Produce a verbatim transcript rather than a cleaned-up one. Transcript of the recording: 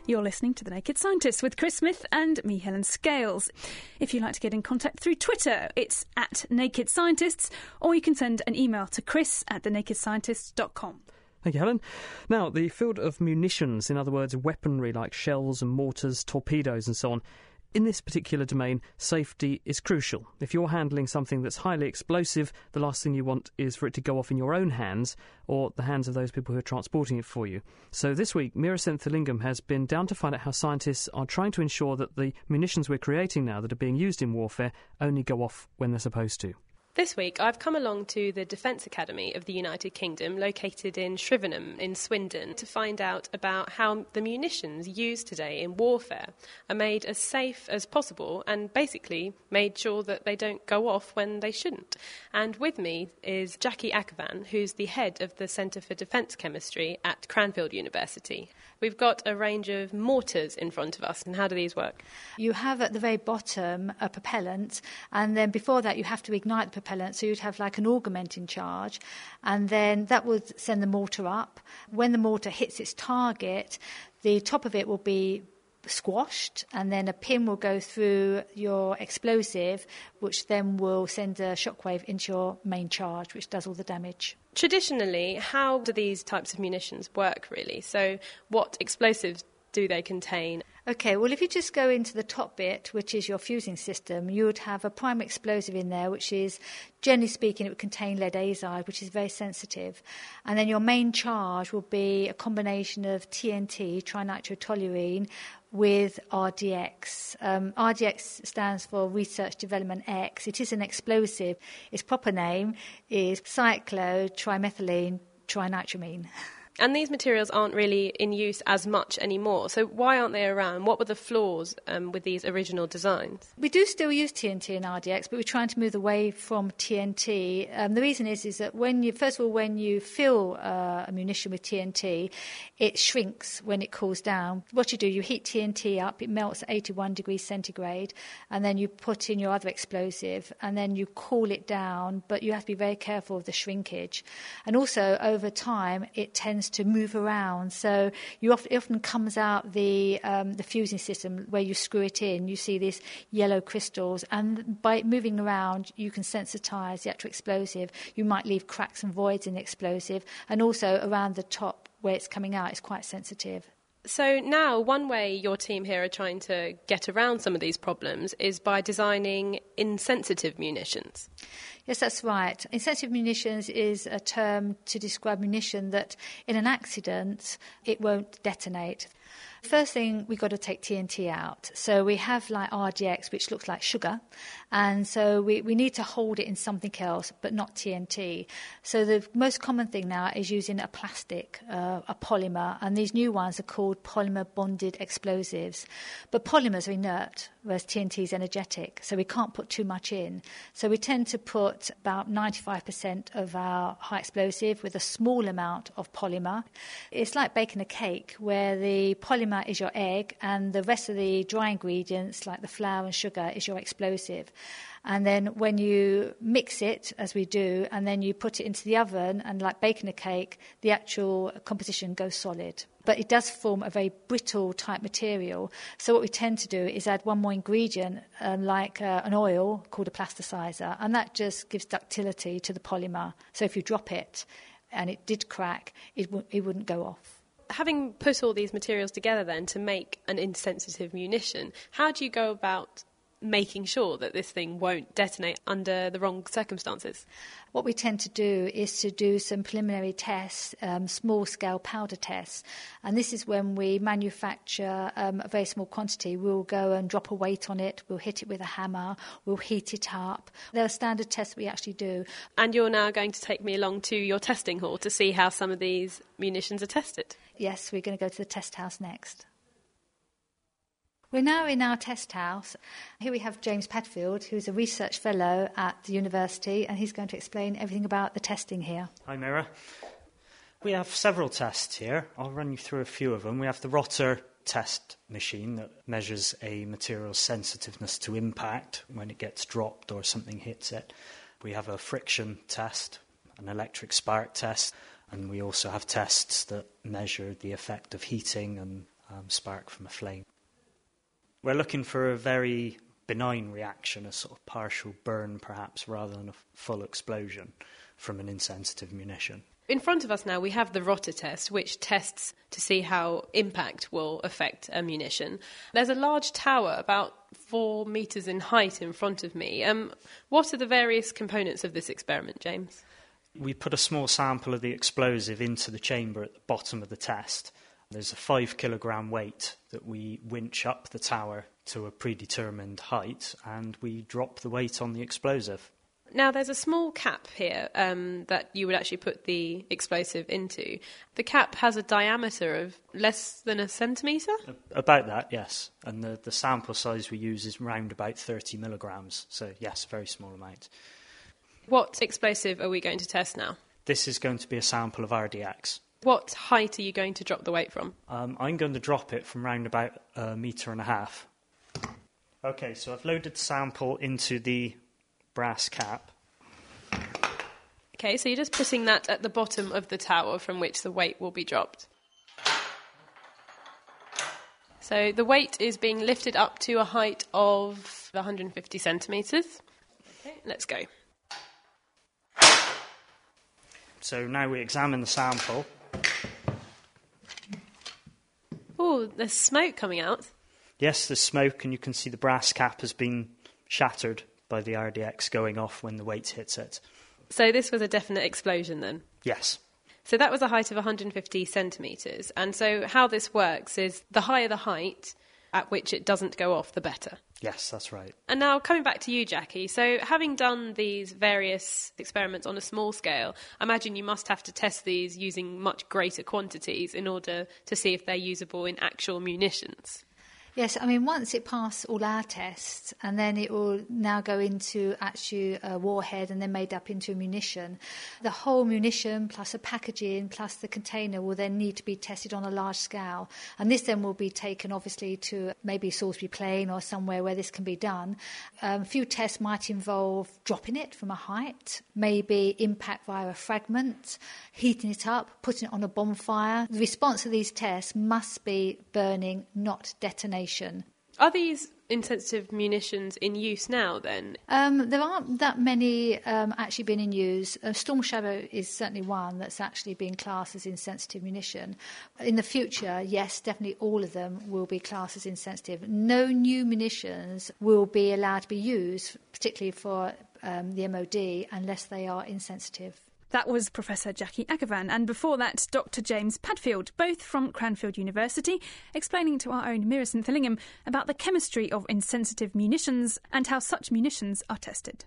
You're listening to The Naked Scientist with Chris Smith and me, Helen Scales. If you'd like to get in contact through Twitter, it's at Naked Scientists, or you can send an email to chris at the naked scientists dot com. Thank you, Helen. Now, the field of munitions, in other words, weaponry like shells and mortars, torpedoes and so on, in this particular domain, safety is crucial. If you're handling something that's highly explosive, the last thing you want is for it to go off in your own hands or the hands of those people who are transporting it for you. So this week, Meera Senthilingam has been down to find out how scientists are trying to ensure that the munitions we're creating now that are being used in warfare only go off when they're supposed to. This week, I've come along to the Defence Academy of the United Kingdom, located in Shrivenham in Swindon, to find out about how the munitions used today in warfare are made as safe as possible and basically made sure that they don't go off when they shouldn't. And with me is Jackie Akhavan, who's the head of the Centre for Defence Chemistry at Cranfield University. We've got a range of mortars in front of us, and how do these work? You have at the very bottom a propellant, and then before that you have to ignite the propellant, so you'd have like an augmenting charge, and then that would send the mortar up. When the mortar hits its target, the top of it will be squashed, and then a pin will go through your explosive, which then will send a shockwave into your main charge, which does all the damage. Traditionally, how do these types of munitions work, really? So what explosives do they contain? OK, well, if you just go into the top bit, which is your fusing system, you would have a primary explosive in there, which is, generally speaking, it would contain lead azide, which is very sensitive. And then your main charge will be a combination of T N T, trinitrotoluene, with R D X. Um, R D X stands for Research Development X. It is an explosive. Its proper name is cyclotrimethylene trinitramine. And these materials aren't really in use as much anymore. So why aren't they around? What were the flaws um, with these original designs? We do still use T N T and R D X, but we're trying to move away from T N T. Um, the reason is is that when you, first of all, when you fill uh, a munition with T N T, it shrinks when it cools down. What you do, you heat T N T up, it melts at eighty-one degrees centigrade, and then you put in your other explosive, and then you cool it down, but you have to be very careful of the shrinkage. And also, over time, it tends to move around, so you often, it often comes out the um, the fusing system where you screw it in. You see these yellow crystals, and by moving around, you can sensitise the actual explosive. You might leave cracks and voids in the explosive, and also around the top where it's coming out, it's quite sensitive. So now one way your team here are trying to get around some of these problems is by designing insensitive munitions. Yes, that's right. Insensitive munitions is a term to describe munition that in an accident it won't detonate. First thing, we've got to take T N T out. So we have like R D X, which looks like sugar, and so we, we need to hold it in something else, but not T N T. So the most common thing now is using a plastic, uh, a polymer, and these new ones are called polymer bonded explosives. But polymers are inert, whereas T N T is energetic, so we can't put too much in. So we tend to put about ninety-five percent of our high explosive with a small amount of polymer. It's like baking a cake, where the polymer is your egg and the rest of the dry ingredients like the flour and sugar is your explosive. And then when you mix it, as we do, and then you put it into the oven, and like baking a cake, the actual composition goes solid. But it does form a very brittle type material. So what we tend to do is add one more ingredient, uh, like uh, an oil called a plasticizer, and that just gives ductility to the polymer. So if you drop it and it did crack, it, w- it wouldn't go off. Having put all these materials together then to make an insensitive munition, how do you go about making sure that this thing won't detonate under the wrong circumstances? What we tend to do is to do some preliminary tests, um, small-scale powder tests, and this is when we manufacture um, a very small quantity. We'll go and drop a weight on it, we'll hit it with a hammer, we'll heat it up. There are standard tests we actually do. And you're now going to take me along to your testing hall to see how some of these munitions are tested? Yes, we're going to go to the test house next. We're now in our test house. Here we have James Padfield, who's a research fellow at the university, and he's going to explain everything about the testing here. Hi, Meera. We have several tests here. I'll run you through a few of them. We have the Rotter test machine that measures a material's sensitiveness to impact when it gets dropped or something hits it. We have a friction test, an electric spark test, and we also have tests that measure the effect of heating and um, spark from a flame. We're looking for a very benign reaction, a sort of partial burn perhaps, rather than a full explosion from an insensitive munition. In front of us now we have the rotor test, which tests to see how impact will affect a munition. There's a large tower about four metres in height in front of me. Um, what are the various components of this experiment, James? We put a small sample of the explosive into the chamber at the bottom of the test. There's a five kilogram weight that we winch up the tower to a predetermined height, and we drop the weight on the explosive. Now, there's a small cap here um, that you would actually put the explosive into. The cap has a diameter of less than a centimetre? About that, yes. And the, the sample size we use is round about thirty milligrams. So, yes, very small amount. What explosive are we going to test now? This is going to be a sample of R D X. What height are you going to drop the weight from? Um, I'm going to drop it from round about a metre and a half. OK, so I've loaded the sample into the brass cap. OK, so you're just putting that at the bottom of the tower from which the weight will be dropped. So the weight is being lifted up to a height of one hundred fifty centimetres. OK, let's go. So now we examine the sample. Oh, there's smoke coming out. Yes, there's smoke, and you can see the brass cap has been shattered by the R D X going off when the weight hits it. So this was a definite explosion then? Yes. So that was a height of one hundred fifty centimetres. And so how this works is the higher the height at which it doesn't go off, the better. Yes, that's right. And now coming back to you, Jackie, so having done these various experiments on a small scale, I imagine you must have to test these using much greater quantities in order to see if they're usable in actual munitions. Yes, I mean, once it passed all our tests, and then it will now go into actually a warhead and then made up into a munition, the whole munition plus the packaging plus the container will then need to be tested on a large scale. And this then will be taken, obviously, to maybe Salisbury Plain or somewhere where this can be done. Um, a few tests might involve dropping it from a height, maybe impact via a fragment, heating it up, putting it on a bonfire. The response to these tests must be burning, not detonation. Are these insensitive munitions in use now then? Um, there aren't that many um, actually being in use. Uh, Storm Shadow is certainly one that's actually being classed as insensitive munition. In the future, yes, definitely all of them will be classed as insensitive. No new munitions will be allowed to be used, particularly for um, the M O D, unless they are insensitive. That was Professor Jackie Agavan, and before that, Doctor James Padfield, both from Cranfield University, explaining to our own Mira Synthillingham about the chemistry of insensitive munitions and how such munitions are tested.